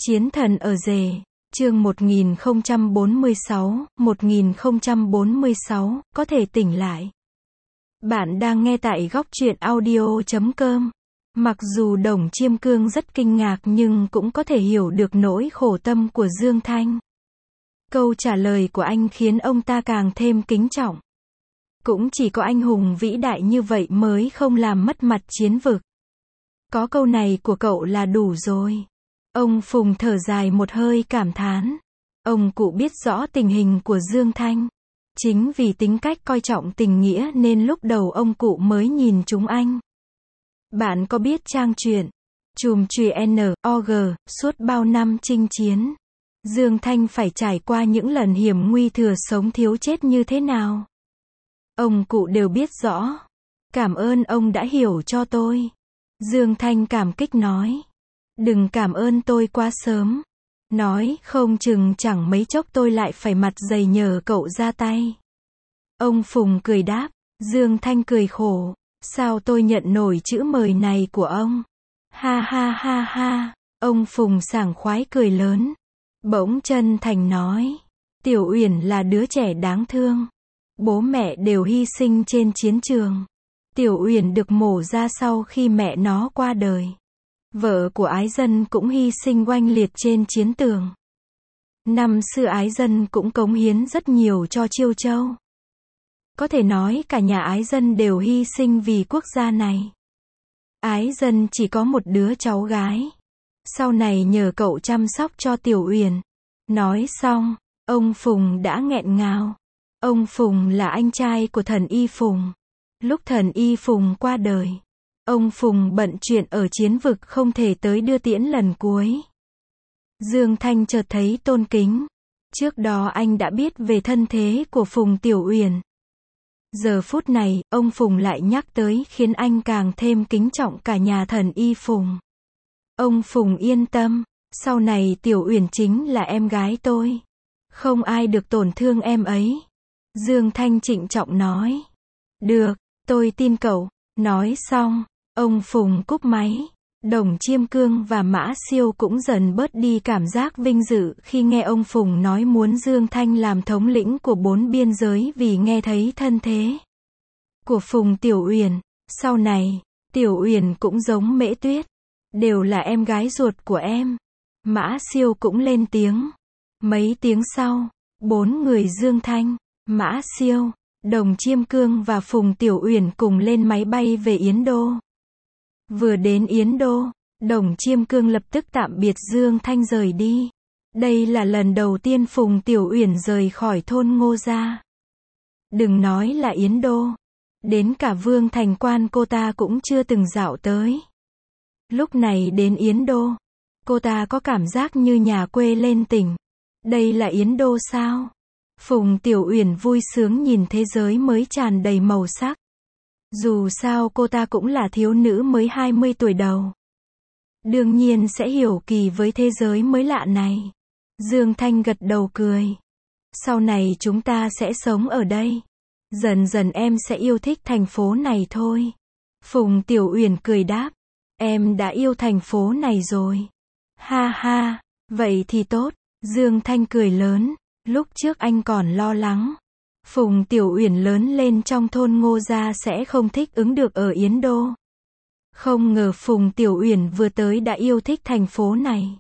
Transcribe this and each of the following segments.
Chiến thần ở rể, chương 1046, có thể tỉnh lại. Bạn đang nghe tại góc truyện audio.com. Mặc dù Đồng Chiêm Cương rất kinh ngạc nhưng cũng có thể hiểu được nỗi khổ tâm của Dương Thanh. Câu trả lời của anh khiến ông ta càng thêm kính trọng. Cũng chỉ có anh hùng vĩ đại như vậy mới không làm mất mặt chiến vực. Có câu này của cậu là đủ rồi. Ông Phùng thở dài một hơi cảm thán. Ông cụ biết rõ tình hình của Dương Thanh. Chính vì tính cách coi trọng tình nghĩa nên lúc đầu ông cụ mới nhìn chúng anh. Bạn có biết trang truyện Chùm Chùy N.O.G. suốt bao năm chinh chiến, Dương Thanh phải trải qua những lần hiểm nguy thừa sống thiếu chết như thế nào? Ông cụ đều biết rõ. Cảm ơn ông đã hiểu cho tôi. Dương Thanh cảm kích nói. Đừng cảm ơn tôi quá sớm. Nói không chừng chẳng mấy chốc tôi lại phải mặt dày nhờ cậu ra tay. Ông Phùng cười đáp. Dương Thanh cười khổ. Sao tôi nhận nổi chữ mời này của ông? Ha ha ha ha. Ông Phùng sảng khoái cười lớn. Bỗng chân thành nói. Tiểu Uyển là đứa trẻ đáng thương. Bố mẹ đều hy sinh trên chiến trường. Tiểu Uyển được mổ ra sau khi mẹ nó qua đời. Vợ của Ái Dân cũng hy sinh oanh liệt trên chiến tường. Năm xưa Ái Dân cũng cống hiến rất nhiều cho Chiêu Châu. Có thể nói cả nhà Ái Dân đều hy sinh vì quốc gia này. Ái Dân chỉ có một đứa cháu gái. Sau này nhờ cậu chăm sóc cho Tiểu Uyển. Nói xong, ông Phùng đã nghẹn ngào. Ông Phùng là anh trai của thần Y Phùng. Lúc thần Y Phùng qua đời, ông Phùng bận chuyện ở chiến vực không thể tới đưa tiễn lần cuối. Dương Thanh chợt thấy tôn kính. Trước đó anh đã biết về thân thế của Phùng Tiểu Uyển. Giờ phút này, ông Phùng lại nhắc tới khiến anh càng thêm kính trọng cả nhà thần Y Phùng. Ông Phùng yên tâm, sau này Tiểu Uyển chính là em gái tôi. Không ai được tổn thương em ấy. Dương Thanh trịnh trọng nói. Được, tôi tin cậu. Nói xong, ông Phùng cúp máy. Đồng Chiêm Cương và Mã Siêu cũng dần bớt đi cảm giác vinh dự khi nghe ông Phùng nói muốn Dương Thanh làm thống lĩnh của 4 biên giới vì nghe thấy thân thế của Phùng Tiểu Uyển. Sau này, Tiểu Uyển cũng giống Mễ Tuyết. Đều là em gái ruột của em. Mã Siêu cũng lên tiếng. Mấy tiếng sau, 4 người Dương Thanh, Mã Siêu, Đồng Chiêm Cương và Phùng Tiểu Uyển cùng lên máy bay về Yến Đô. Vừa đến Yến Đô, Đồng Chiêm Cương lập tức tạm biệt Dương Thanh rời đi. Đây là lần đầu tiên Phùng Tiểu Uyển rời khỏi thôn Ngô gia. Đừng nói là Yến Đô, đến cả Vương Thành Quan cô ta cũng chưa từng dạo tới. Lúc này đến Yến Đô, cô ta có cảm giác như nhà quê lên tỉnh. Đây là Yến Đô sao? Phùng Tiểu Uyển vui sướng nhìn thế giới mới tràn đầy màu sắc. Dù sao cô ta cũng là thiếu nữ mới 20 tuổi đầu. Đương nhiên sẽ hiểu kỳ với thế giới mới lạ này. Dương Thanh gật đầu cười. Sau này chúng ta sẽ sống ở đây. Dần dần em sẽ yêu thích thành phố này thôi. Phùng Tiểu Uyển cười đáp. Em đã yêu thành phố này rồi. Ha ha, vậy thì tốt. Dương Thanh cười lớn. Lúc trước anh còn lo lắng Phùng Tiểu Uyển lớn lên trong thôn Ngô gia sẽ không thích ứng được ở Yến Đô. Không ngờ Phùng Tiểu Uyển vừa tới đã yêu thích thành phố này.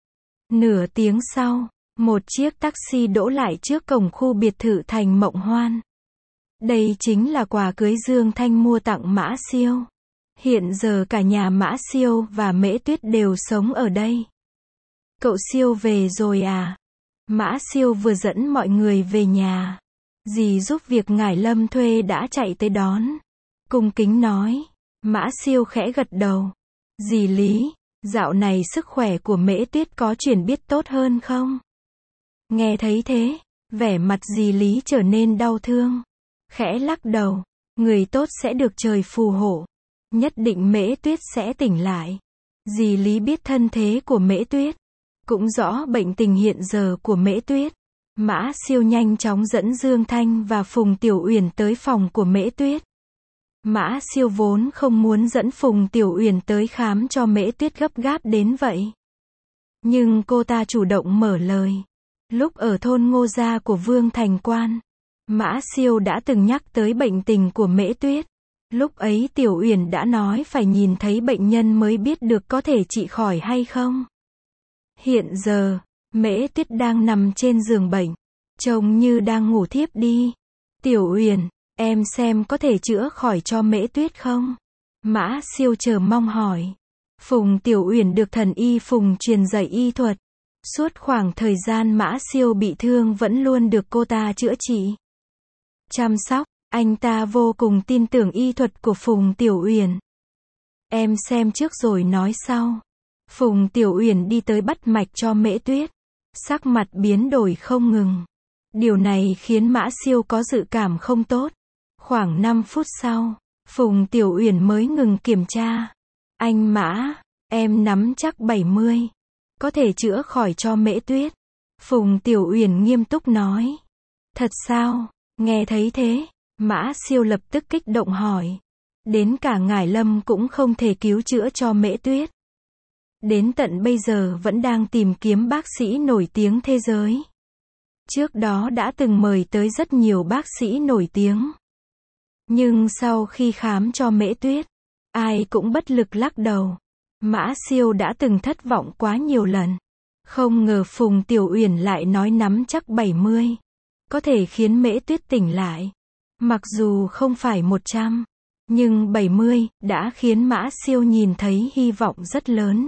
Nửa tiếng sau, một chiếc taxi đỗ lại trước cổng khu biệt thự Thành Mộng Hoan. Đây chính là quà cưới Dương Thanh mua tặng Mã Siêu. Hiện giờ cả nhà Mã Siêu và Mễ Tuyết đều sống ở đây. Cậu Siêu về rồi à? Mã Siêu vừa dẫn mọi người về nhà. Dì giúp việc Ngải Lâm thuê đã chạy tới đón. Cung kính nói. Mã Siêu khẽ gật đầu. Dì Lý, dạo này sức khỏe của Mễ Tuyết có chuyển biến tốt hơn không? Nghe thấy thế, vẻ mặt dì Lý trở nên đau thương. Khẽ lắc đầu. Người tốt sẽ được trời phù hộ. Nhất định Mễ Tuyết sẽ tỉnh lại. Dì Lý biết thân thế của Mễ Tuyết. Cũng rõ bệnh tình hiện giờ của Mễ Tuyết. Mã Siêu nhanh chóng dẫn Dương Thanh và Phùng Tiểu Uyển tới phòng của Mễ Tuyết. Mã Siêu vốn không muốn dẫn Phùng Tiểu Uyển tới khám cho Mễ Tuyết gấp gáp đến vậy. Nhưng cô ta chủ động mở lời. Lúc ở thôn Ngô Gia của Vương Thành Quan, Mã Siêu đã từng nhắc tới bệnh tình của Mễ Tuyết. Lúc ấy Tiểu Uyển đã nói phải nhìn thấy bệnh nhân mới biết được có thể trị khỏi hay không. Hiện giờ, Mễ Tuyết đang nằm trên giường bệnh, trông như đang ngủ thiếp đi. Tiểu Uyển, em xem có thể chữa khỏi cho Mễ Tuyết không? Mã Siêu chờ mong hỏi. Phùng Tiểu Uyển được thần y Phùng truyền dạy y thuật. Suốt khoảng thời gian Mã Siêu bị thương vẫn luôn được cô ta chữa trị, chăm sóc. Anh ta vô cùng tin tưởng y thuật của Phùng Tiểu Uyển. Em xem trước rồi nói sau. Phùng Tiểu Uyển đi tới bắt mạch cho Mễ Tuyết. Sắc mặt biến đổi không ngừng. Điều này khiến Mã Siêu có dự cảm không tốt. Khoảng 5 phút sau, Phùng Tiểu Uyển mới ngừng kiểm tra. Anh Mã, em nắm chắc 70. Có thể chữa khỏi cho Mễ Tuyết. Phùng Tiểu Uyển nghiêm túc nói. Thật sao? Nghe thấy thế, Mã Siêu lập tức kích động hỏi. Đến cả Ngải Lâm cũng không thể cứu chữa cho Mễ Tuyết. Đến tận bây giờ vẫn đang tìm kiếm bác sĩ nổi tiếng thế giới. Trước đó đã từng mời tới rất nhiều bác sĩ nổi tiếng. Nhưng sau khi khám cho Mễ Tuyết, ai cũng bất lực lắc đầu. Mã Siêu đã từng thất vọng quá nhiều lần. Không ngờ Phùng Tiểu Uyển lại nói nắm chắc 70. Có thể khiến Mễ Tuyết tỉnh lại. Mặc dù không phải 100, nhưng 70 đã khiến Mã Siêu nhìn thấy hy vọng rất lớn.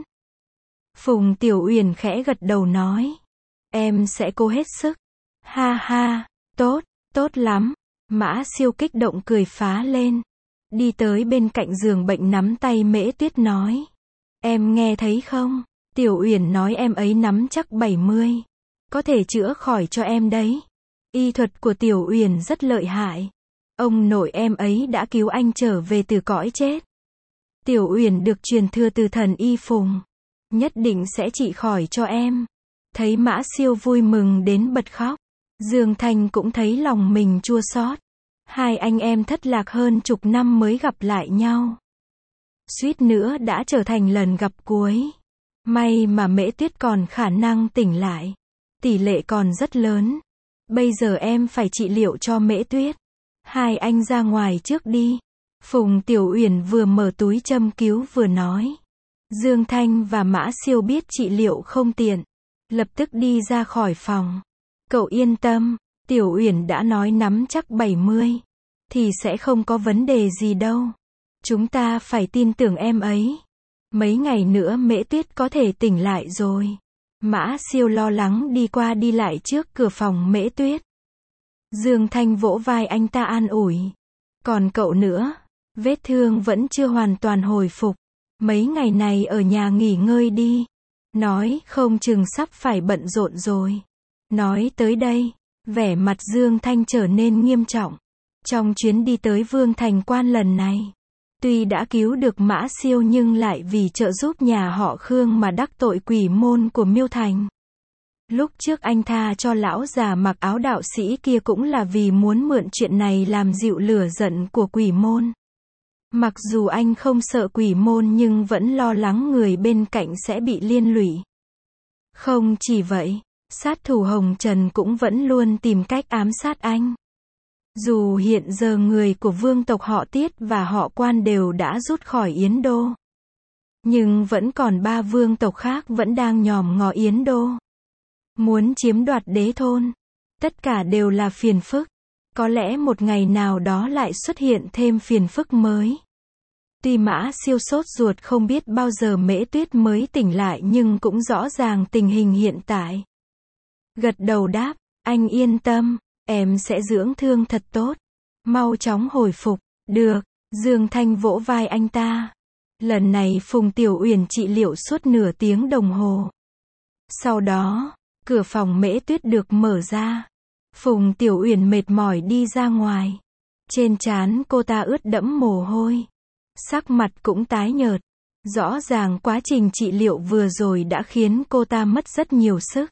Phùng Tiểu Uyển khẽ gật đầu nói. Em sẽ cố hết sức. Ha ha, tốt, tốt lắm. Mã Siêu kích động cười phá lên. Đi tới bên cạnh giường bệnh nắm tay Mễ Tuyết nói. Em nghe thấy không? Tiểu Uyển nói em ấy nắm chắc 70. Có thể chữa khỏi cho em đấy. Y thuật của Tiểu Uyển rất lợi hại. Ông nội em ấy đã cứu anh trở về từ cõi chết. Tiểu Uyển được truyền thừa từ thần y Phùng. Nhất định sẽ trị khỏi cho em. Thấy Mã Siêu vui mừng đến bật khóc. Dương Thanh cũng thấy lòng mình chua xót. Hai anh em thất lạc hơn chục năm mới gặp lại nhau. Suýt nữa đã trở thành lần gặp cuối. May mà Mễ Tuyết còn khả năng tỉnh lại. Tỷ lệ còn rất lớn. Bây giờ em phải trị liệu cho Mễ Tuyết. Hai anh ra ngoài trước đi. Phùng Tiểu Uyển vừa mở túi châm cứu vừa nói. Dương Thanh và Mã Siêu biết trị liệu không tiện. Lập tức đi ra khỏi phòng. Cậu yên tâm. Tiểu Uyển đã nói nắm chắc 70. Thì sẽ không có vấn đề gì đâu. Chúng ta phải tin tưởng em ấy. Mấy ngày nữa Mễ Tuyết có thể tỉnh lại rồi. Mã Siêu lo lắng đi qua đi lại trước cửa phòng Mễ Tuyết. Dương Thanh vỗ vai anh ta an ủi. Còn cậu nữa, vết thương vẫn chưa hoàn toàn hồi phục. Mấy ngày này ở nhà nghỉ ngơi đi. Nói không chừng sắp phải bận rộn rồi. Nói tới đây, vẻ mặt Dương Thanh trở nên nghiêm trọng. Trong chuyến đi tới Vương Thành Quan lần này, tuy đã cứu được Mã Siêu nhưng lại vì trợ giúp nhà họ Khương mà đắc tội quỷ môn của Miêu Thành. Lúc trước anh tha cho lão già mặc áo đạo sĩ kia cũng là vì muốn mượn chuyện này làm dịu lửa giận của quỷ môn. Mặc dù anh không sợ quỷ môn nhưng vẫn lo lắng người bên cạnh sẽ bị liên lụy. Không chỉ vậy, sát thủ Hồng Trần cũng vẫn luôn tìm cách ám sát anh. Dù hiện giờ người của vương tộc họ Tiết và họ Quan đều đã rút khỏi Yến Đô, nhưng vẫn còn 3 vương tộc khác vẫn đang nhòm ngó Yến Đô, muốn chiếm đoạt đế thôn. Tất cả đều là phiền phức. Có lẽ một ngày nào đó lại xuất hiện thêm phiền phức mới. Tuy Mã Siêu sốt ruột không biết bao giờ Mễ Tuyết mới tỉnh lại nhưng cũng rõ ràng tình hình hiện tại. Gật đầu đáp, anh yên tâm, em sẽ dưỡng thương thật tốt. Mau chóng hồi phục. Được, Dương Thanh vỗ vai anh ta. Lần này Phùng Tiểu Uyển trị liệu suốt nửa tiếng đồng hồ. Sau đó, cửa phòng Mễ Tuyết được mở ra. Phùng Tiểu Uyển mệt mỏi đi ra ngoài. Trên trán cô ta ướt đẫm mồ hôi. Sắc mặt cũng tái nhợt. Rõ ràng quá trình trị liệu vừa rồi đã khiến cô ta mất rất nhiều sức.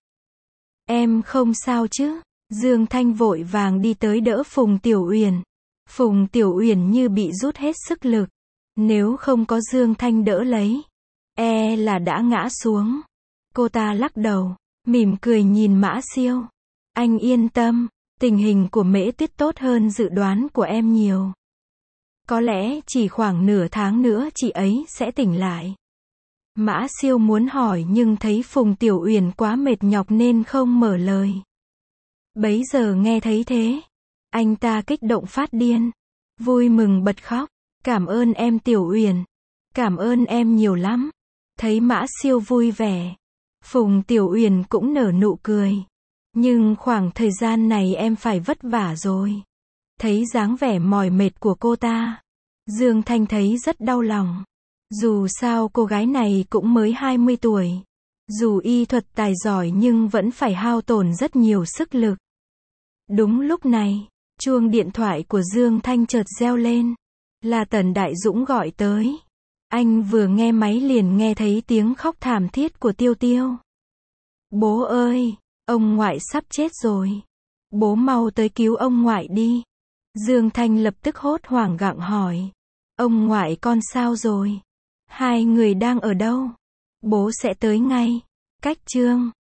Em không sao chứ? Dương Thanh vội vàng đi tới đỡ Phùng Tiểu Uyển. Phùng Tiểu Uyển như bị rút hết sức lực. Nếu không có Dương Thanh đỡ lấy, là đã ngã xuống. Cô ta lắc đầu, mỉm cười nhìn Mã Siêu. Anh yên tâm, tình hình của Mễ Tuyết tốt hơn dự đoán của em nhiều. Có lẽ chỉ khoảng nửa tháng nữa chị ấy sẽ tỉnh lại. Mã Siêu muốn hỏi nhưng thấy Phùng Tiểu Uyển quá mệt nhọc nên không mở lời. Bấy giờ nghe thấy thế, anh ta kích động phát điên, vui mừng bật khóc. Cảm ơn em Tiểu Uyển, cảm ơn em nhiều lắm. Thấy Mã Siêu vui vẻ, Phùng Tiểu Uyển cũng nở nụ cười. Nhưng khoảng thời gian này em phải vất vả rồi. Thấy dáng vẻ mỏi mệt của cô ta, Dương Thanh thấy rất đau lòng. Dù sao cô gái này cũng mới 20 tuổi. Dù y thuật tài giỏi nhưng vẫn phải hao tổn rất nhiều sức lực. Đúng lúc này, chuông điện thoại của Dương Thanh chợt reo lên. Là Tần Đại Dũng gọi tới. Anh vừa nghe máy liền nghe thấy tiếng khóc thảm thiết của Tiêu Tiêu. Bố ơi, ông ngoại sắp chết rồi. Bố mau tới cứu ông ngoại đi. Dương Thanh lập tức hốt hoảng gặng hỏi. Ông ngoại con sao rồi? Hai người đang ở đâu? Bố sẽ tới ngay. Cách chương